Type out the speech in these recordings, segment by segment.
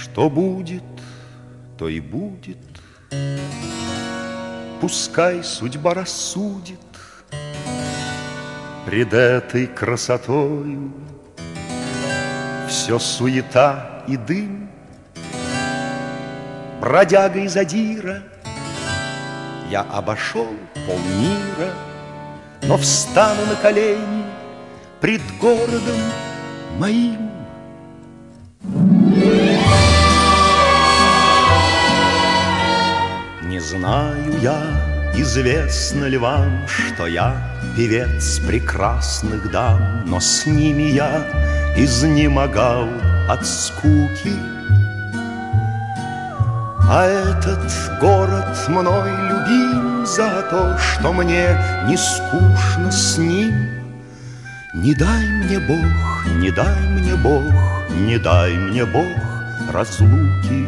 Что будет, то и будет. Пускай судьба рассудит пред этой красотою. Все суета и дым, бродяга и задира. Я обошел полмира, но встану на колени пред городом моим. Не знаю я, известно ли вам, что я певец прекрасных дам, но с ними я изнемогал от скуки. А этот город мной любим за то, что мне не скучно с ним. Не дай мне Бог, не дай мне Бог, не дай мне Бог разлуки.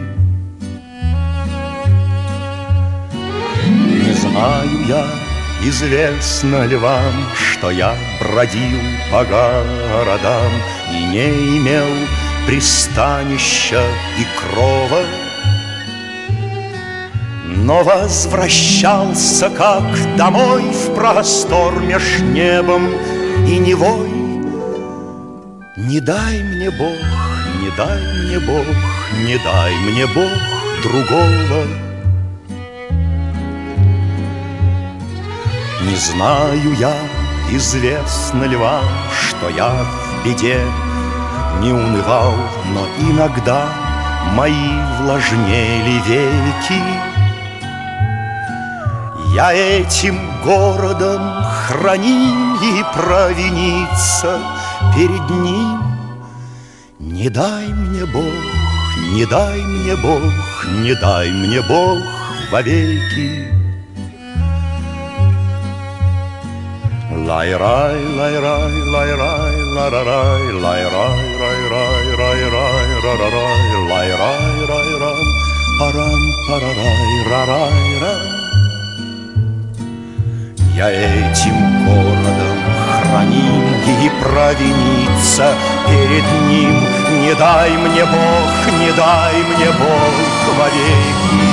Не знаю я, известно ли вам, что я бродил по городам и не имел пристанища и крова, но возвращался как домой в простор меж небом и Невой. Не дай мне Бог, не дай мне Бог, не дай мне Бог другого. Не знаю я, известно ли вам, что я в беде не унывал, но иногда мои влажнели веки. Я этим городом храним и провиниться перед ним. Не дай мне Бог, не дай мне Бог, не дай мне Бог вовеки. Лай-рай, лай-рай, лай-рай, ла-ра-рай, лай-рай, рай-рай, рай-рай, ра-ра-рай, лай-рай, рай-рам, парам, парарай, рарай-рам. Я этим городом храним и провиниться перед ним. Не дай мне Бог, не дай мне Бог вовеки.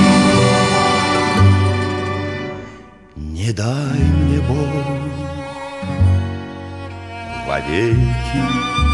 Не дай мне Бог вовеки.